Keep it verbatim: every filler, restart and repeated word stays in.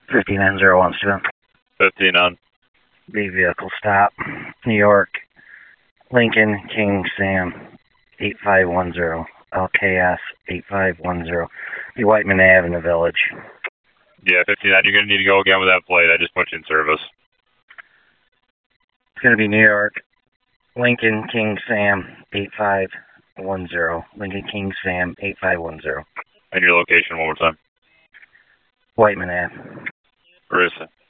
fifty-nine zero one seven. fifteen on. B vehicle stop. New York. Lincoln King Sam eight five one zero. L K S eight five one zero. Be Whiteman Ave in the Village. Yeah, fifty-nine. You're going to need to go again with that plate. I just put you in service. It's going to be New York. Lincoln King Sam eight five one zero. Lincoln King Sam eight five one zero. And your location one more time. Whiteman Ave. Where is it?